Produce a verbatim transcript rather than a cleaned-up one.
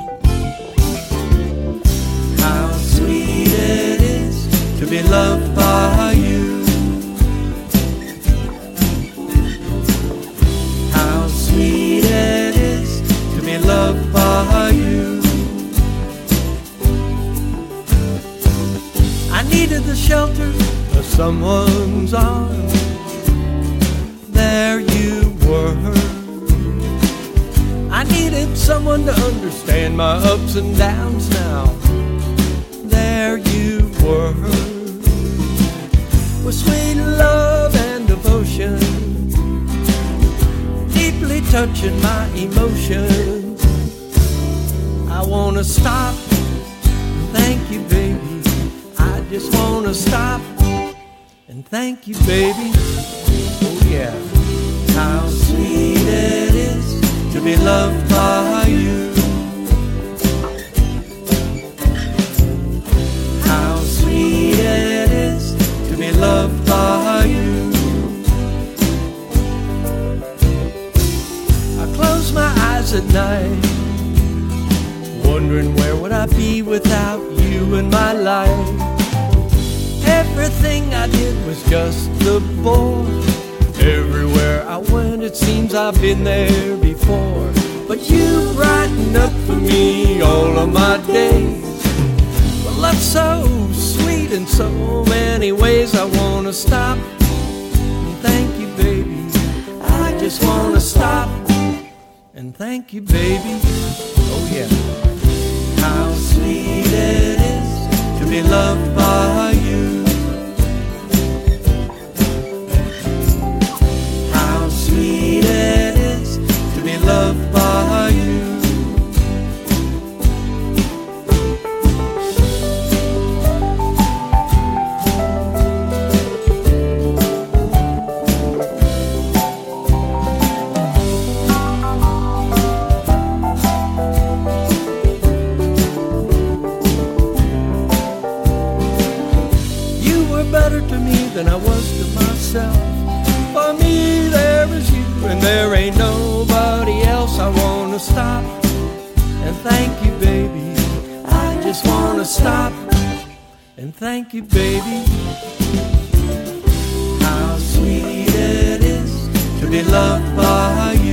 How sweet it is to be loved by you. How sweet it is to be loved by you. I needed the shelter of someone's arms. There you were. I needed someone to understand my ups and downs now. There you were. With sweet love and devotion, deeply touching my emotions. I wanna stop and thank you, baby. I just wanna stop and thank you, baby. Oh yeah. How sweet it is to be loved by you. How sweet it is to be loved by you. I close my eyes at night, wondering where would I be without you in my life. Everything I did was just the bore. Everywhere I went, it seems I've been there before. But you brighten up for me all of my days. Well, love's so sweet in so many ways. I wanna stop and thank you, baby. I just wanna stop and thank you, baby. Oh yeah. How sweet it is to be loved by you. Sweet it is to be loved by you. You were better to me than I was to myself. For me there is you and there ain't nobody else. I wanna stop and thank you, baby. I just wanna stop and thank you, baby. How sweet it is to be loved by you.